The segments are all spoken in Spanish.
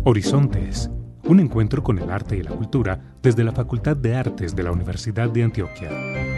Horizontes, un encuentro con el arte y la cultura desde la Facultad de Artes de la Universidad de Antioquia.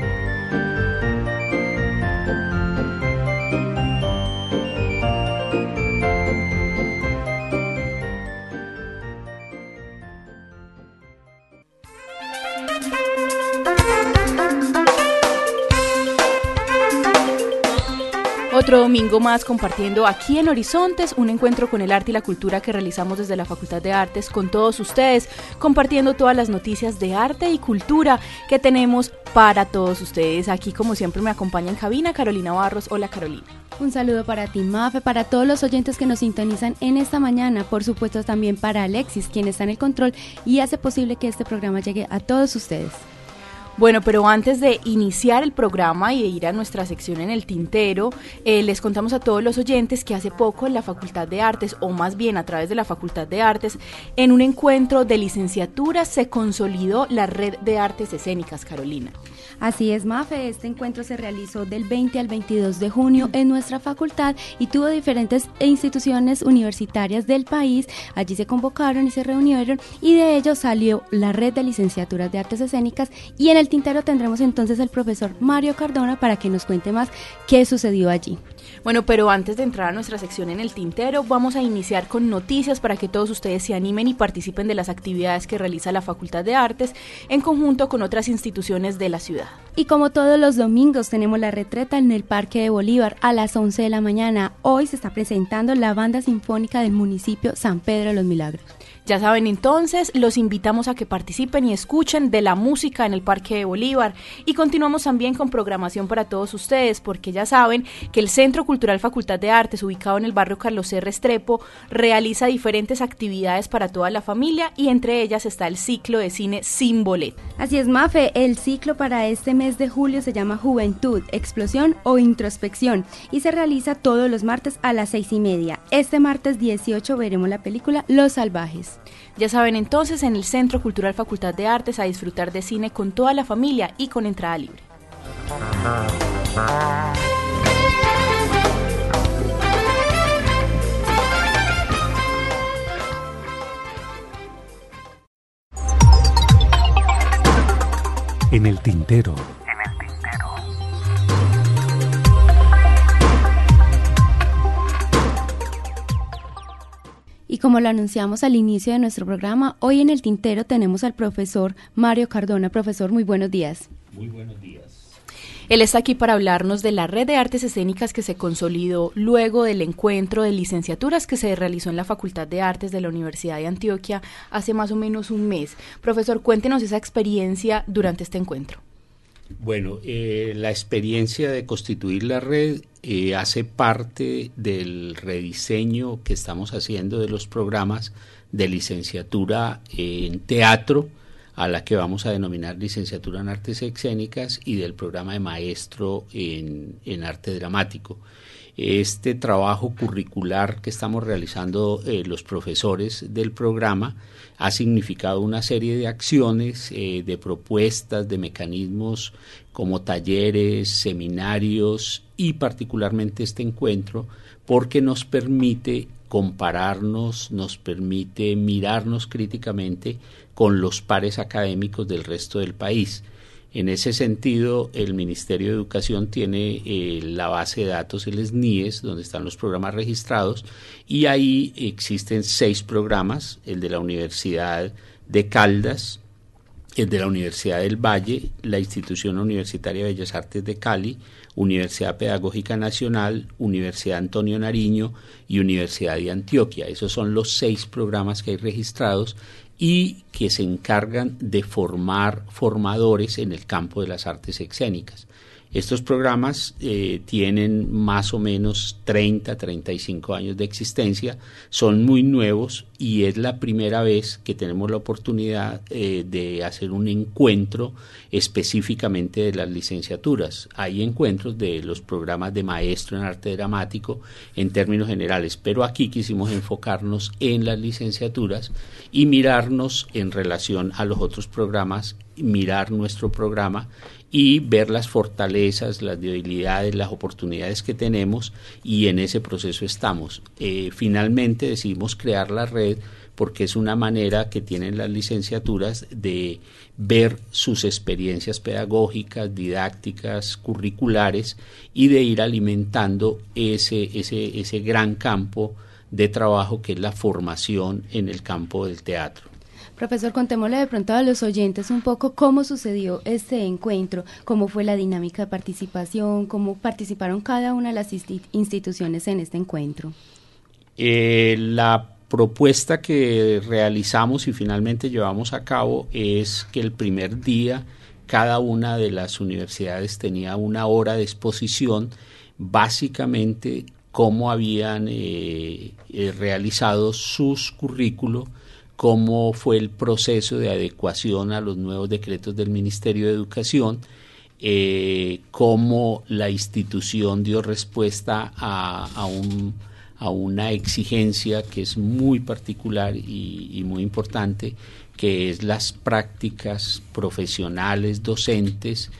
Otro domingo más compartiendo aquí en Horizontes, un encuentro con el arte y la cultura que realizamos desde la Facultad de Artes con todos ustedes, compartiendo todas las noticias de arte y cultura que tenemos para todos ustedes. Aquí, como siempre, me acompaña en cabina Carolina Barros. Hola, Carolina. Un saludo para ti, Mafe, para todos los oyentes que nos sintonizan en esta mañana, por supuesto también para Alexis, quien está en el control y hace posible que este programa llegue a todos ustedes. Bueno, pero antes de iniciar el programa y de ir a nuestra sección en el tintero, les contamos a todos los oyentes que hace poco en la Facultad de Artes, o más bien a través de la Facultad de Artes, en un encuentro de licenciatura se consolidó la Red de Artes Escénicas, Carolina. Así es, Mafe, este encuentro se realizó del 20 al 22 de junio en nuestra facultad y tuvo diferentes instituciones universitarias del país. Allí se convocaron y se reunieron y de ello salió la Red de Licenciaturas de Artes Escénicas, y en el tintero tendremos entonces al profesor Mario Cardona para que nos cuente más qué sucedió allí. Bueno, pero antes de entrar a nuestra sección en el tintero, vamos a iniciar con noticias para que todos ustedes se animen y participen de las actividades que realiza la Facultad de Artes en conjunto con otras instituciones de la ciudad. Y como todos los domingos tenemos la retreta en el Parque de Bolívar a las 11 de la mañana. Hoy se está presentando la banda sinfónica del municipio San Pedro de los Milagros. Ya saben, entonces, los invitamos a que participen y escuchen de la música en el Parque de Bolívar. Y continuamos también con programación para todos ustedes, porque ya saben que el Centro Cultural Facultad de Artes, ubicado en el barrio Carlos C. Restrepo, realiza diferentes actividades para toda la familia, y entre ellas está el ciclo de cine Sin Boleto. Así es, Mafe, el ciclo para este mes de julio se llama Juventud, Explosión o Introspección, y se realiza todos los martes a las 6:30. Este martes 18 veremos la película Los Salvajes. Ya saben, entonces, en el Centro Cultural Facultad de Artes a disfrutar de cine con toda la familia y con entrada libre. En el tintero. Y como lo anunciamos al inicio de nuestro programa, hoy en el tintero tenemos al profesor Mario Cardona. Profesor, muy buenos días. Muy buenos días. Él está aquí para hablarnos de la Red de Artes Escénicas que se consolidó luego del encuentro de licenciaturas que se realizó en la Facultad de Artes de la Universidad de Antioquia hace más o menos un mes. Profesor, cuéntenos esa experiencia durante este encuentro. Bueno, la experiencia de constituir la red hace parte del rediseño que estamos haciendo de los programas de licenciatura en teatro, a la que vamos a denominar licenciatura en artes escénicas, y del programa de maestro en arte dramático. Este trabajo curricular que estamos realizando los profesores del programa ha significado una serie de acciones, de propuestas, de mecanismos como talleres, seminarios y particularmente este encuentro, porque nos permite compararnos, nos permite mirarnos críticamente con los pares académicos del resto del país. En ese sentido, el Ministerio de Educación tiene la base de datos, el SNIES, donde están los programas registrados, y ahí existen 6 programas: el de la Universidad de Caldas, el de la Universidad del Valle, la Institución Universitaria de Bellas Artes de Cali, Universidad Pedagógica Nacional, Universidad Antonio Nariño y Universidad de Antioquia. Esos son los 6 programas que hay registrados y que se encargan de formar formadores en el campo de las artes escénicas. Estos programas tienen más o menos 35 años de existencia, son muy nuevos y es la primera vez que tenemos la oportunidad de hacer un encuentro específicamente de las licenciaturas. Hay encuentros de los programas de maestro en arte dramático en términos generales, pero aquí quisimos enfocarnos en las licenciaturas y mirarnos en relación a los otros programas, mirar nuestro programa y ver las fortalezas, las debilidades, las oportunidades que tenemos, y en ese proceso estamos. Finalmente decidimos crear la red porque es una manera que tienen las licenciaturas de ver sus experiencias pedagógicas, didácticas, curriculares, y de ir alimentando ese gran campo de trabajo que es la formación en el campo del teatro. Profesor, contémosle de pronto a los oyentes un poco cómo sucedió este encuentro, cómo fue la dinámica de participación, cómo participaron cada una de las instituciones en este encuentro. La propuesta que realizamos y finalmente llevamos a cabo es que el primer día cada una de las universidades tenía una hora de exposición, básicamente cómo habían realizado sus currículos, cómo fue el proceso de adecuación a los nuevos decretos del Ministerio de Educación, cómo la institución dio respuesta a una exigencia que es muy particular y muy importante, que es las prácticas profesionales docentes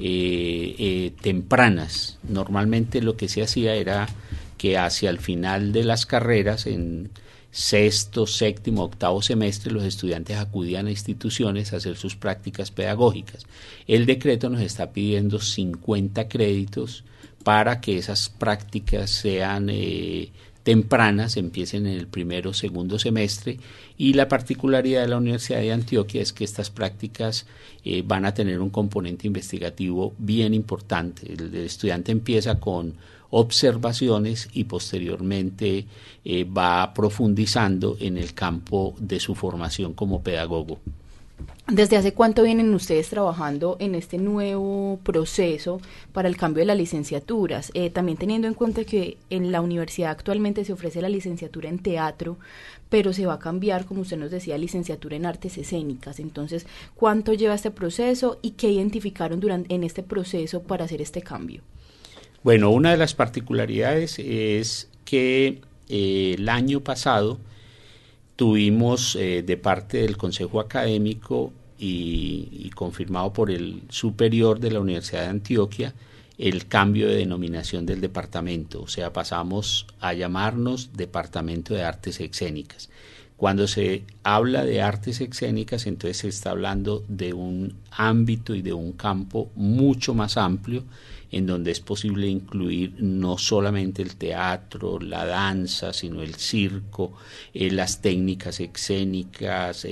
tempranas. Normalmente lo que se hacía era que hacia el final de las carreras, en sexto, séptimo, octavo semestre, los estudiantes acudían a instituciones a hacer sus prácticas pedagógicas. El decreto nos está pidiendo 50 créditos para que esas prácticas sean tempranas, empiecen en el primero o segundo semestre, y la particularidad de la Universidad de Antioquia es que estas prácticas van a tener un componente investigativo bien importante. El estudiante empieza con observaciones y posteriormente va profundizando en el campo de su formación como pedagogo. ¿Desde hace cuánto vienen ustedes trabajando en este nuevo proceso para el cambio de las licenciaturas? También teniendo en cuenta que en la universidad actualmente se ofrece la licenciatura en teatro, pero se va a cambiar, como usted nos decía, licenciatura en artes escénicas. Entonces, ¿cuánto lleva este proceso y qué identificaron en este proceso para hacer este cambio? Bueno, una de las particularidades es que el año pasado tuvimos de parte del Consejo Académico y confirmado por el superior de la Universidad de Antioquia el cambio de denominación del departamento, o sea, pasamos a llamarnos Departamento de Artes Escénicas. Cuando se habla de artes escénicas, entonces se está hablando de un ámbito y de un campo mucho más amplio, en donde es posible incluir no solamente el teatro, la danza, sino el circo, las técnicas escénicas,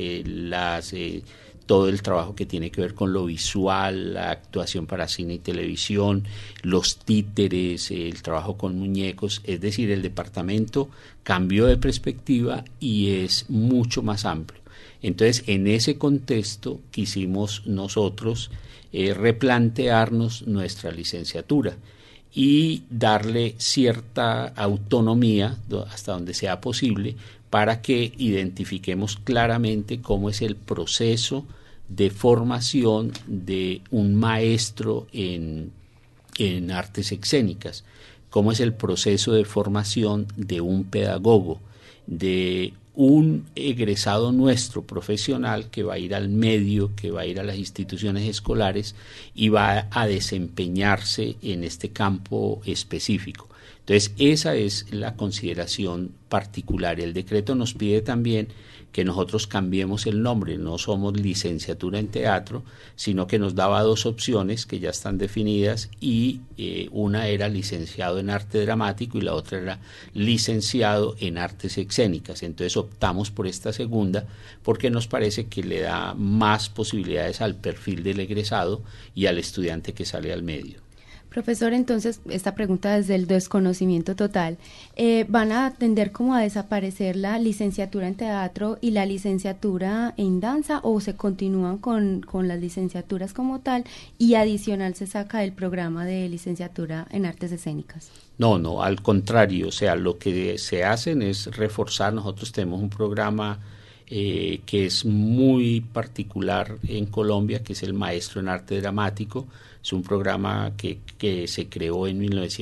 todo el trabajo que tiene que ver con lo visual, la actuación para cine y televisión, los títeres, el trabajo con muñecos. Es decir, el departamento cambió de perspectiva y es mucho más amplio. Entonces, en ese contexto quisimos nosotros replantearnos nuestra licenciatura y darle cierta autonomía hasta donde sea posible para que identifiquemos claramente cómo es el proceso de formación de un maestro en artes escénicas, cómo es el proceso de formación de un pedagogo, de un egresado nuestro profesional que va a ir al medio, que va a ir a las instituciones escolares y va a desempeñarse en este campo específico. Entonces, esa es la consideración particular. El decreto nos pide también que nosotros cambiemos el nombre, no somos licenciatura en teatro, sino que nos daba dos opciones que ya están definidas y una era licenciado en arte dramático y la otra era licenciado en artes escénicas. Entonces optamos por esta segunda porque nos parece que le da más posibilidades al perfil del egresado y al estudiante que sale al medio. Profesor, entonces, esta pregunta desde el desconocimiento total, ¿van a tender como a desaparecer la licenciatura en teatro y la licenciatura en danza o se continúan con las licenciaturas como tal y adicional se saca el programa de licenciatura en artes escénicas? No, al contrario, o sea, lo que se hacen es reforzar. Nosotros tenemos un programa que es muy particular en Colombia, que es el Maestro en Arte Dramático. Es un programa que se creó en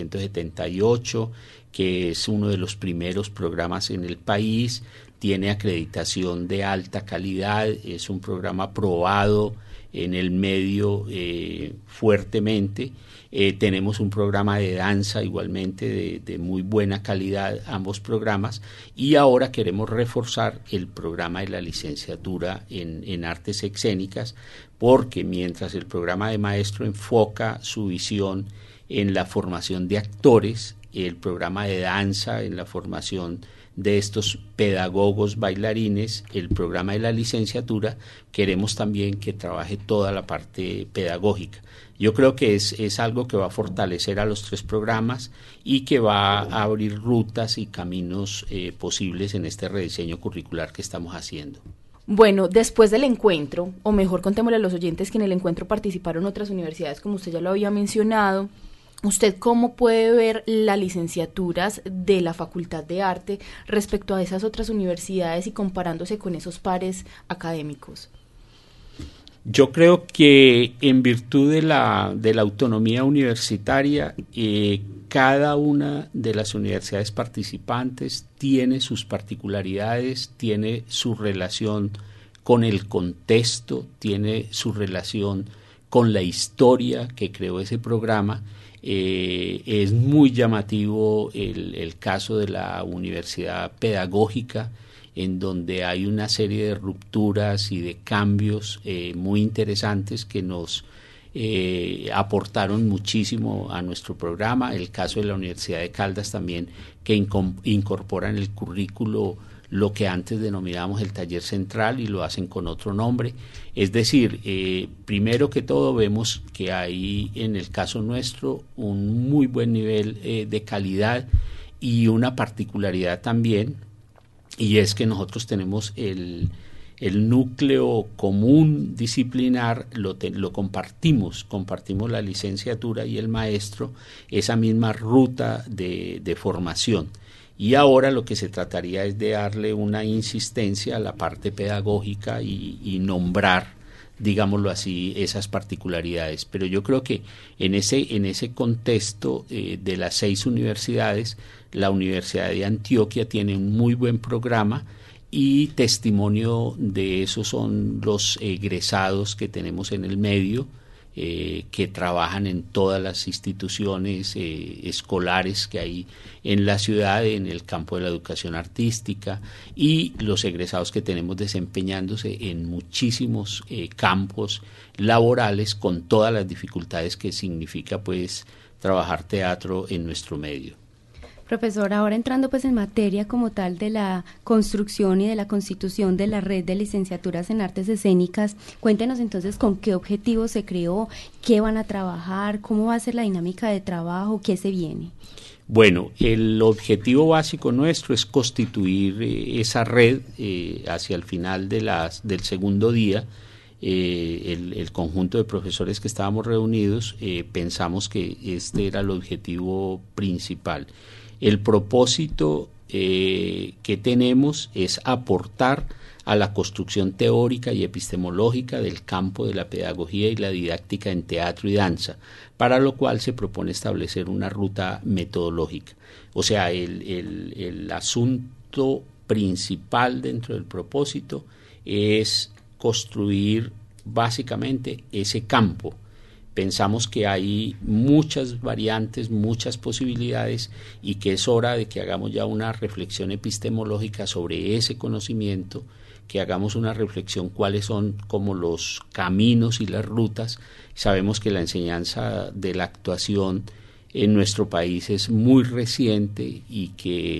1978, que es uno de los primeros programas en el país, tiene acreditación de alta calidad, es un programa aprobado en el medio fuertemente. Tenemos un programa de danza igualmente de muy buena calidad, ambos programas, y ahora queremos reforzar el programa de la licenciatura en artes escénicas, porque mientras el programa de maestro enfoca su visión en la formación de actores, el programa de danza en la formación de estos pedagogos bailarines, el programa de la licenciatura, queremos también que trabaje toda la parte pedagógica. Yo creo que es algo que va a fortalecer a los tres programas y que va a abrir rutas y caminos posibles en este rediseño curricular que estamos haciendo. Bueno, después del encuentro, o mejor contémosle a los oyentes que en el encuentro participaron otras universidades, como usted ya lo había mencionado, ¿usted cómo puede ver las licenciaturas de la Facultad de Arte respecto a esas otras universidades y comparándose con esos pares académicos? Yo creo que en virtud de la autonomía universitaria, cada una de las universidades participantes tiene sus particularidades, tiene su relación con el contexto, tiene su relación con la historia que creó ese programa. Es muy llamativo el caso de la Universidad Pedagógica, en donde hay una serie de rupturas y de cambios muy interesantes que nos aportaron muchísimo a nuestro programa. El caso de la Universidad de Caldas también, que incorpora en el currículo lo que antes denominábamos el taller central y lo hacen con otro nombre. Es decir, primero que todo vemos que hay en el caso nuestro un muy buen nivel de calidad y una particularidad también, y es que nosotros tenemos el núcleo común disciplinar, lo compartimos la licenciatura y el maestro, esa misma ruta de formación. Y ahora lo que se trataría es de darle una insistencia a la parte pedagógica y nombrar, digámoslo así, esas particularidades. Pero yo creo que en ese contexto de las 6 universidades, la Universidad de Antioquia tiene un muy buen programa, y testimonio de eso son los egresados que tenemos en el medio, que trabajan en todas las instituciones escolares que hay en la ciudad, en el campo de la educación artística, y los egresados que tenemos desempeñándose en muchísimos campos laborales, con todas las dificultades que significa pues trabajar teatro en nuestro medio. Profesor, ahora entrando pues en materia como tal de la construcción y de la constitución de la red de licenciaturas en artes escénicas, cuéntenos entonces con qué objetivo se creó, qué van a trabajar, cómo va a ser la dinámica de trabajo, qué se viene. Bueno, el objetivo básico nuestro es constituir esa red hacia el final del segundo día. El conjunto de profesores que estábamos reunidos pensamos que este era el objetivo principal. El propósito que tenemos es aportar a la construcción teórica y epistemológica del campo de la pedagogía y la didáctica en teatro y danza, para lo cual se propone establecer una ruta metodológica. O sea, el asunto principal dentro del propósito es construir básicamente ese campo. Pensamos que hay muchas variantes, muchas posibilidades, y que es hora de que hagamos ya una reflexión epistemológica sobre ese conocimiento, que hagamos una reflexión cuáles son como los caminos y las rutas. Sabemos que la enseñanza de la actuación en nuestro país es muy reciente y que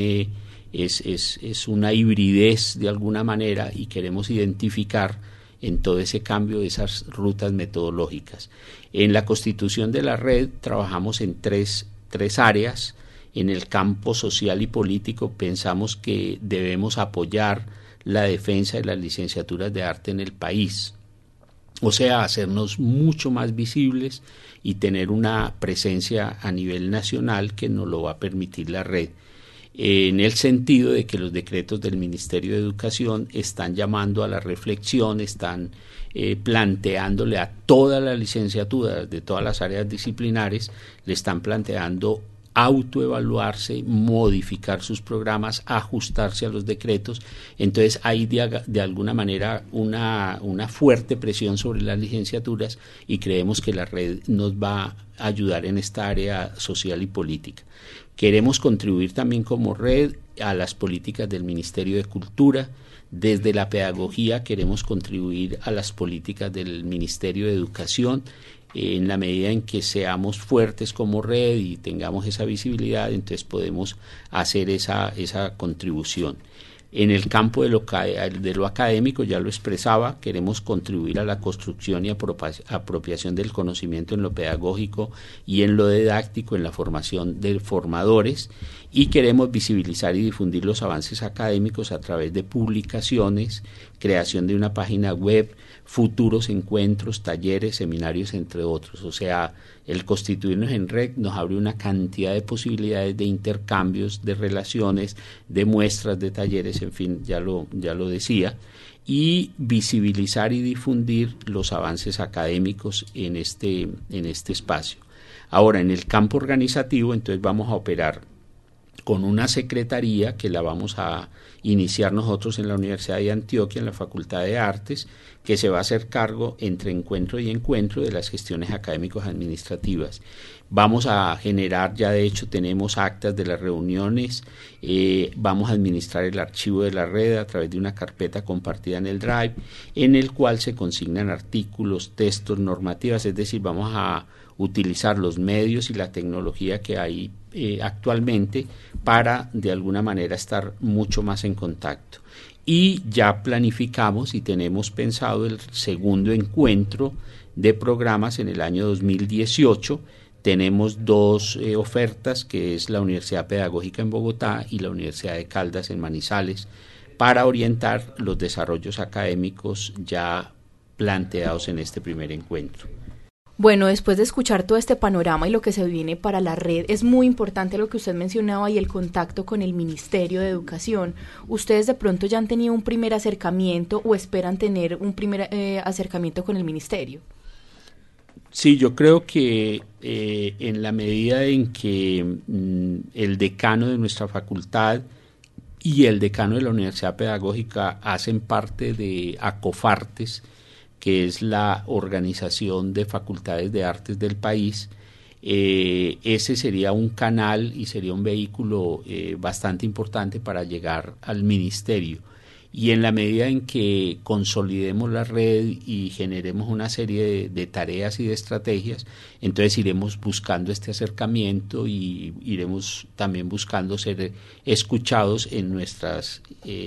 es una hibridez de alguna manera, y queremos identificar en todo ese cambio esas rutas metodológicas. En la constitución de la red trabajamos en tres áreas. En el campo social y político pensamos que debemos apoyar la defensa de las licenciaturas de arte en el país, o sea, hacernos mucho más visibles y tener una presencia a nivel nacional que nos lo va a permitir la red, en el sentido de que los decretos del Ministerio de Educación están llamando a la reflexión, están planteándole a todas las licenciaturas de todas las áreas disciplinares, le están planteando autoevaluarse, modificar sus programas, ajustarse a los decretos. Entonces hay de alguna manera una fuerte presión sobre las licenciaturas y creemos que la red nos va a ayudar en esta área social y política. Queremos contribuir también como red a las políticas del Ministerio de Cultura. Desde la pedagogía queremos contribuir a las políticas del Ministerio de Educación. En la medida en que seamos fuertes como red y tengamos esa visibilidad, entonces podemos hacer esa contribución. En el campo de lo académico, ya lo expresaba, queremos contribuir a la construcción y apropiación del conocimiento en lo pedagógico y en lo didáctico, en la formación de formadores, y queremos visibilizar y difundir los avances académicos a través de publicaciones, creación de una página web, futuros encuentros, talleres, seminarios, entre otros. O sea, el constituirnos en red nos abre una cantidad de posibilidades de intercambios, de relaciones, de muestras, de talleres, en fin, ya lo decía, y visibilizar y difundir los avances académicos en este espacio. Ahora, en el campo organizativo, entonces vamos a operar con una secretaría que la vamos a iniciar nosotros en la Universidad de Antioquia, en la Facultad de Artes, que se va a hacer cargo entre encuentro y encuentro de las gestiones académicos administrativas. Vamos a generar, ya de hecho tenemos actas de las reuniones, vamos a administrar el archivo de la red a través de una carpeta compartida en el Drive, en el cual se consignan artículos, textos, normativas, es decir, vamos a utilizar los medios y la tecnología que hay actualmente para de alguna manera estar mucho más en contacto. Y ya planificamos y tenemos pensado el segundo encuentro de programas en el año 2018. Tenemos dos ofertas, que es la Universidad Pedagógica en Bogotá y la Universidad de Caldas en Manizales, para orientar los desarrollos académicos ya planteados en este primer encuentro. Bueno, después de escuchar todo este panorama y lo que se viene para la red, es muy importante lo que usted mencionaba y el contacto con el Ministerio de Educación. ¿Ustedes de pronto ya han tenido un primer acercamiento o esperan tener un primer acercamiento con el Ministerio? Sí, yo creo que en la medida en que el decano de nuestra facultad y el decano de la Universidad Pedagógica hacen parte de ACOFARTES, que es la organización de facultades de artes del país, ese sería un canal y sería un vehículo bastante importante para llegar al ministerio. Y en la medida en que consolidemos la red y generemos una serie de tareas y de estrategias, entonces iremos buscando este acercamiento y iremos también buscando ser escuchados en nuestras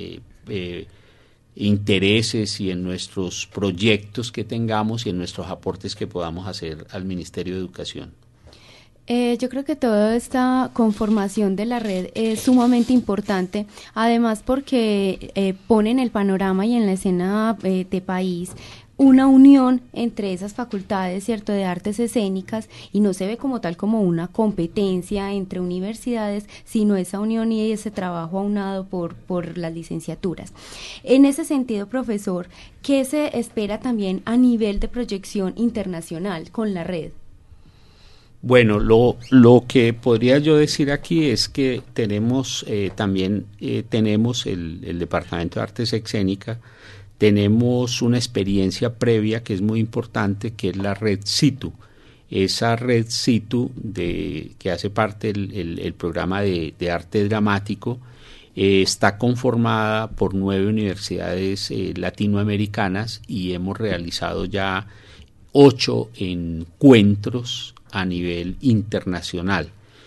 intereses y en nuestros proyectos que tengamos y en nuestros aportes que podamos hacer al Ministerio de Educación. Yo creo que toda esta conformación de la red es sumamente importante, además porque pone en el panorama y en la escena de país una unión entre esas facultades, ¿cierto?, de artes escénicas, y no se ve como tal como una competencia entre universidades, sino esa unión y ese trabajo aunado por las licenciaturas. En ese sentido, profesor, ¿qué se espera también a nivel de proyección internacional con la red? Bueno, lo que podría yo decir aquí es que tenemos también tenemos el Departamento de Artes Escénicas. Tenemos una experiencia previa que es muy importante, que es la red CITU. Esa red CITU, que hace parte el programa de arte dramático, está conformada por 9 universidades latinoamericanas y hemos realizado ya 8 encuentros a nivel internacional.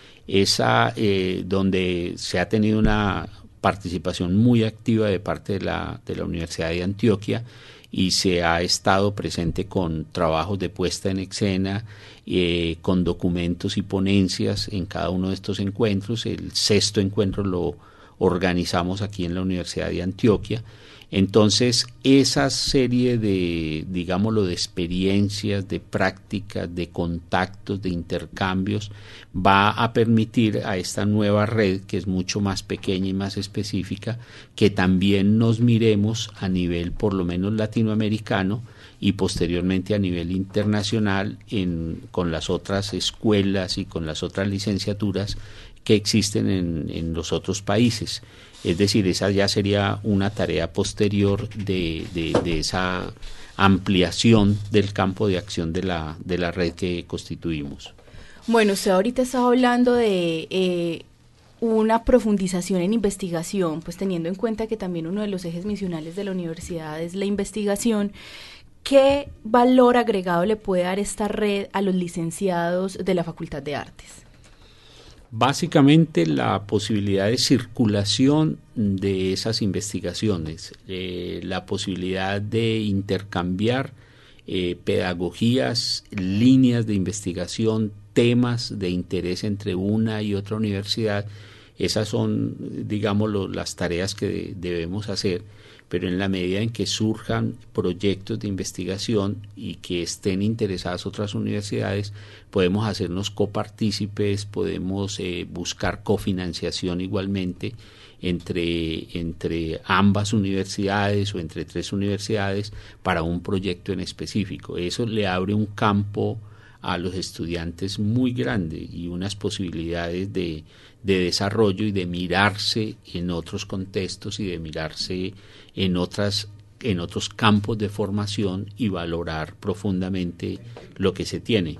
Donde se ha tenido una participación muy activa de parte de la Universidad de Antioquia y se ha estado presente con trabajos de puesta en escena, con documentos y ponencias en cada uno de estos encuentros. El 6º encuentro lo organizamos aquí en la Universidad de Antioquia. Entonces, esa serie de experiencias, de prácticas, de contactos, de intercambios, va a permitir a esta nueva red, que es mucho más pequeña y más específica, que también nos miremos a nivel por lo menos latinoamericano y posteriormente a nivel internacional con las otras escuelas y con las otras licenciaturas que existen en los otros países. Es decir, esa ya sería una tarea posterior de esa ampliación del campo de acción de la red que constituimos. Bueno, usted ahorita estaba hablando de una profundización en investigación, pues teniendo en cuenta que también uno de los ejes misionales de la universidad es la investigación. ¿Qué valor agregado le puede dar esta red a los licenciados de la Facultad de Artes? Básicamente la posibilidad de circulación de esas investigaciones, la posibilidad de intercambiar pedagogías, líneas de investigación, temas de interés entre una y otra universidad. Esas son, digamos, las tareas que debemos hacer, pero en la medida en que surjan proyectos de investigación y que estén interesadas otras universidades, podemos hacernos copartícipes, podemos buscar cofinanciación igualmente entre ambas universidades o entre 3 universidades para un proyecto en específico. Eso le abre un campo a los estudiantes muy grande y unas posibilidades de desarrollo y de mirarse en otros contextos y de mirarse en otros campos de formación y valorar profundamente lo que se tiene.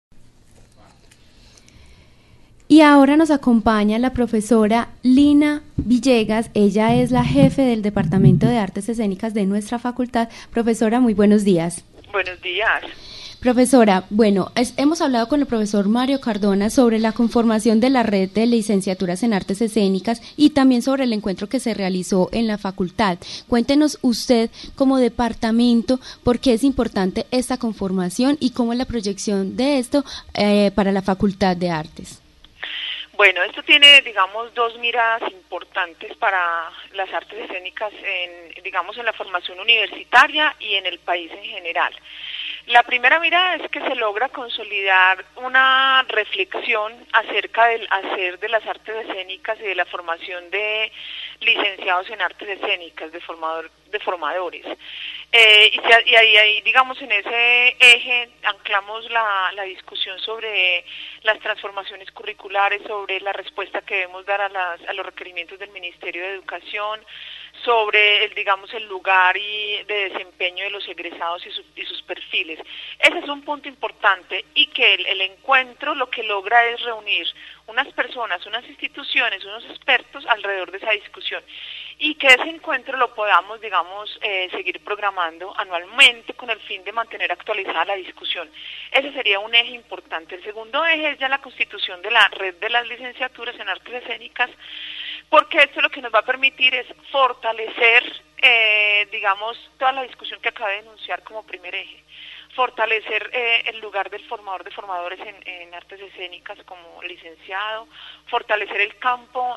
Y ahora nos acompaña la profesora Lina Villegas. Ella es la jefe del Departamento de Artes Escénicas de nuestra facultad. Profesora, muy buenos días. Buenos días. Profesora, bueno, hemos hablado con el profesor Mario Cardona sobre la conformación de la red de licenciaturas en artes escénicas y también sobre el encuentro que se realizó en la facultad. Cuéntenos usted como departamento por qué es importante esta conformación y cómo es la proyección de esto para la Facultad de Artes. Bueno, esto tiene, digamos, 2 miradas importantes para las artes escénicas en la formación universitaria y en el país en general. La primera mirada es que se logra consolidar una reflexión acerca del hacer de las artes escénicas y de la formación de licenciados en artes escénicas, de formadores. Y ahí, digamos, en ese eje anclamos la discusión sobre las transformaciones curriculares, sobre la respuesta que debemos dar a los requerimientos del Ministerio de Educación, sobre el lugar de desempeño de los egresados y sus perfiles. Ese es un punto importante y que el encuentro lo que logra es reunir unas personas, unas instituciones, unos expertos alrededor de esa discusión y que ese encuentro lo podamos, seguir programando anualmente con el fin de mantener actualizada la discusión. Ese sería un eje importante. El segundo eje es ya la constitución de la red de las licenciaturas en artes escénicas, porque esto lo que nos va a permitir es fortalecer, toda la discusión que acabé de enunciar como primer eje. Fortalecer el lugar del formador de formadores en artes escénicas como licenciado, fortalecer el campo,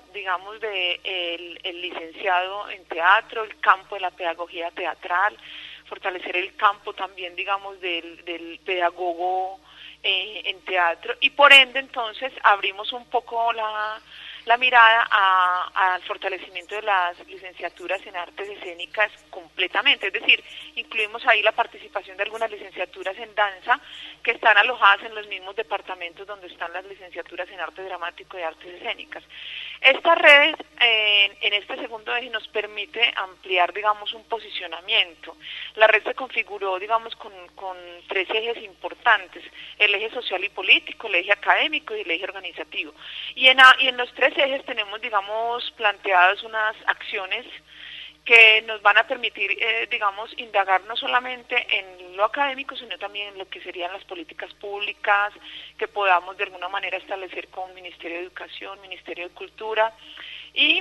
el licenciado en teatro, el campo de la pedagogía teatral, fortalecer el campo también, del pedagogo en teatro y por ende entonces abrimos un poco la mirada al fortalecimiento de las licenciaturas en artes escénicas completamente, es decir, incluimos ahí la participación de algunas licenciaturas en danza que están alojadas en los mismos departamentos donde están las licenciaturas en arte dramático y artes escénicas. Esta red en este segundo eje nos permite ampliar, un posicionamiento. La red se configuró, con 3 ejes importantes, el eje social y político, el eje académico y el eje organizativo. Y en los 3 ejes tenemos, planteadas unas acciones que nos van a permitir, indagar no solamente en lo académico, sino también en lo que serían las políticas públicas, que podamos de alguna manera establecer con Ministerio de Educación, Ministerio de Cultura, y,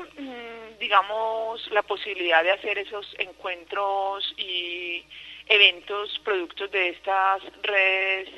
la posibilidad de hacer esos encuentros y eventos, productos de estas redes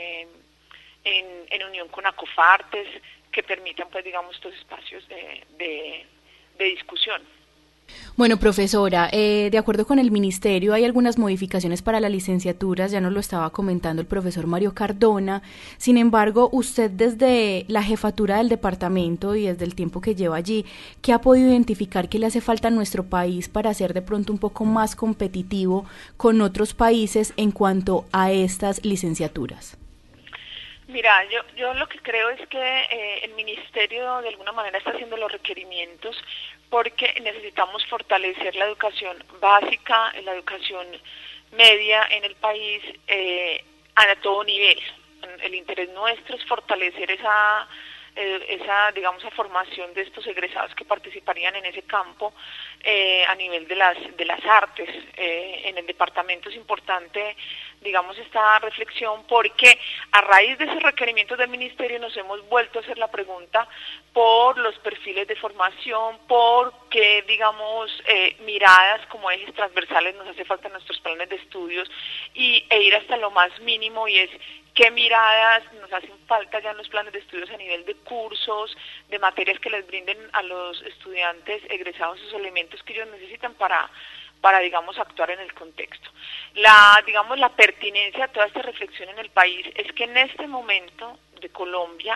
en unión con Acofartes, que permitan, estos espacios de discusión. Bueno, profesora, de acuerdo con el ministerio hay algunas modificaciones para las licenciaturas, ya nos lo estaba comentando el profesor Mario Cardona. Sin embargo, usted desde la jefatura del departamento y desde el tiempo que lleva allí, ¿qué ha podido identificar que le hace falta a nuestro país para ser de pronto un poco más competitivo con otros países en cuanto a estas licenciaturas? Mira, yo lo que creo es que el ministerio de alguna manera está haciendo los requerimientos porque necesitamos fortalecer la educación básica, la educación media en el país a todo nivel. El interés nuestro es fortalecer esa digamos, esa formación de estos egresados que participarían en ese campo a nivel de las artes. En el departamento es importante, digamos, esta reflexión porque a raíz de esos requerimientos del ministerio nos hemos vuelto a hacer la pregunta por los perfiles de formación, por qué, digamos, miradas como ejes transversales nos hace falta en nuestros planes de estudios e ir hasta lo más mínimo, y es qué miradas nos hacen falta ya en los planes de estudios a nivel de cursos, de materias que les brinden a los estudiantes egresados esos elementos que ellos necesitan para digamos, actuar en el contexto. La pertinencia de toda esta reflexión en el país es que en este momento de Colombia,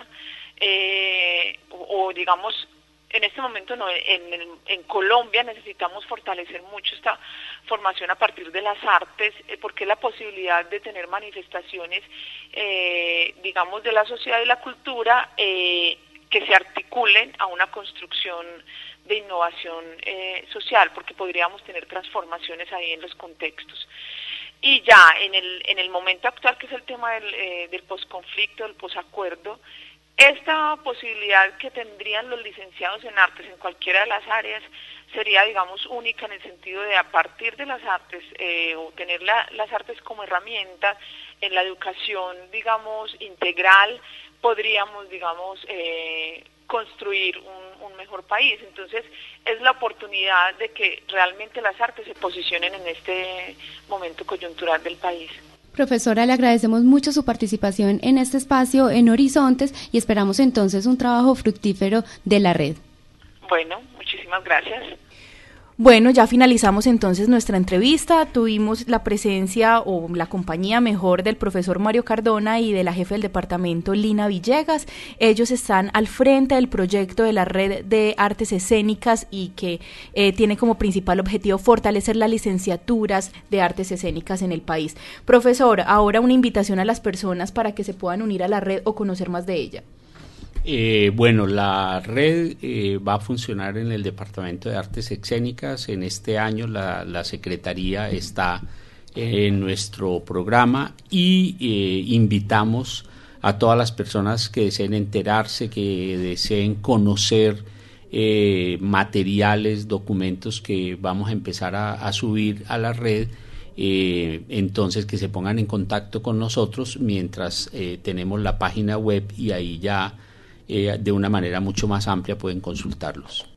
digamos, en este momento no, en Colombia necesitamos fortalecer mucho esta formación a partir de las artes, porque es la posibilidad de tener manifestaciones, digamos, de la sociedad y la cultura que se articulen a una construcción de innovación social, porque podríamos tener transformaciones ahí en los contextos. Y ya en el momento actual, que es el tema del posconflicto, del posacuerdo, esta posibilidad que tendrían los licenciados en artes en cualquiera de las áreas sería, digamos, única en el sentido de a partir de las artes, o tener las artes como herramienta en la educación, digamos, integral, podríamos, digamos, construir un mejor país. Entonces, es la oportunidad de que realmente las artes se posicionen en este momento coyuntural del país. Profesora, le agradecemos mucho su participación en este espacio en Horizontes y esperamos entonces un trabajo fructífero de la red. Bueno, muchísimas gracias. Bueno, ya finalizamos entonces nuestra entrevista. Tuvimos la presencia o la compañía mejor del profesor Mario Cardona y de la jefe del departamento Lina Villegas. Ellos están al frente del proyecto de la Red de Artes Escénicas y que tiene como principal objetivo fortalecer las licenciaturas de artes escénicas en el país. Profesor, ahora una invitación a las personas para que se puedan unir a la red o conocer más de ella. Bueno, la red va a funcionar en el Departamento de Artes Escénicas. En este año la Secretaría está en nuestro programa y invitamos a todas las personas que deseen enterarse, que deseen conocer materiales, documentos que vamos a empezar a subir a la red. Entonces que se pongan en contacto con nosotros mientras tenemos la página web y ahí ya de una manera mucho más amplia pueden consultarlos.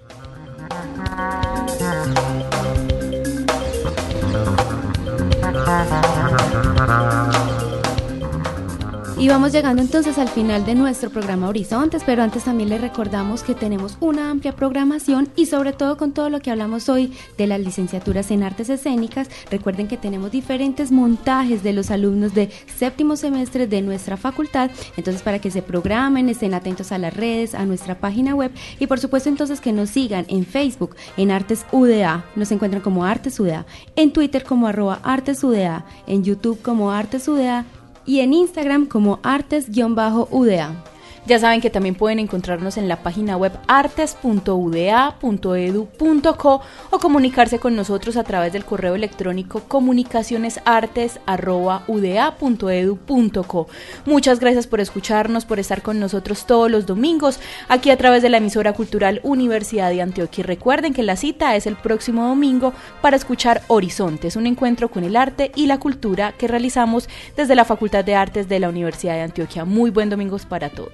Y vamos llegando entonces al final de nuestro programa Horizontes, pero antes también les recordamos que tenemos una amplia programación y sobre todo con todo lo que hablamos hoy de las licenciaturas en artes escénicas. Recuerden que tenemos diferentes montajes de los alumnos de séptimo semestre de nuestra facultad, entonces para que se programen, estén atentos a las redes, a nuestra página web y por supuesto entonces que nos sigan en Facebook, en Artes UDA, nos encuentran como Artes UDA, en Twitter como @ArtesUDA, en YouTube como Artes UDA y en Instagram como artes-uda. Ya saben que también pueden encontrarnos en la página web artes.uda.edu.co o comunicarse con nosotros a través del correo electrónico comunicacionesartes@uda.edu.co. Muchas gracias por escucharnos, por estar con nosotros todos los domingos aquí a través de la emisora cultural Universidad de Antioquia. Y recuerden que la cita es el próximo domingo para escuchar Horizontes, un encuentro con el arte y la cultura que realizamos desde la Facultad de Artes de la Universidad de Antioquia. Muy buen domingo para todos.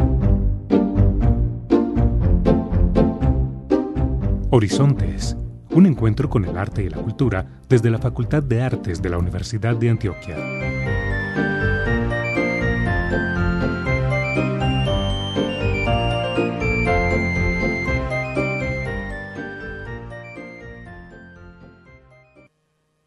Horizontes, un encuentro con el arte y la cultura desde la Facultad de Artes de la Universidad de Antioquia.